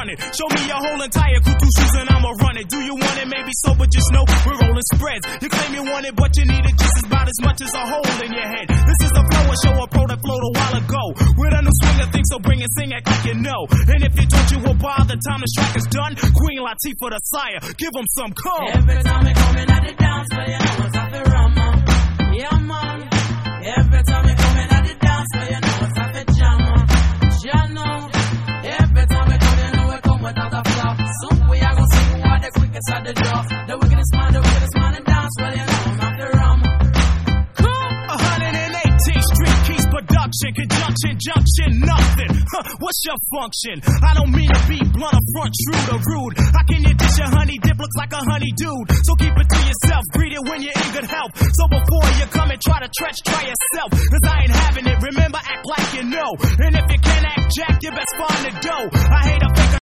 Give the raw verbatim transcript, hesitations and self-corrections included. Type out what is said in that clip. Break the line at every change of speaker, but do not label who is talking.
it. Show me your whole entire kutu shoes and I'ma run it. Do you want it? Maybe so, but just know we're rolling spreads. You claim you want it, but you need it just about as much as a hole in your head. This is a flow, a show, a pro that flowed a while ago. With a new swing of things, so bring it, sing, act like you know. And if you don't, you will by the time the strike is done. Queen Latifah the sire, give them some call.
Every time we come in at the dance, well, you know what's up the rum, man. Yeah, man. Every time we come in at the dance, well, you know what's up the jam, man. Yeah, no. Every time we come, you know we come without a flop. Soon we are gonna see who are the quickest at the door. The wickedest man, the wickedest man in dance, well, you know I'm up the rum.
one hundred eighteenth Street Keys Production, conjunction, junction, nothing. Huh, what's your function? I don't mean to be blunt or front, shrewd or rude. How can you dish your honey dip looks like a honey dude? So keep it to yourself, greet it when you're in good health. So before you come and try to trench, try yourself. Cause I ain't having it, remember, act like you know. And if you can't act jack, you best find the dough. I hate a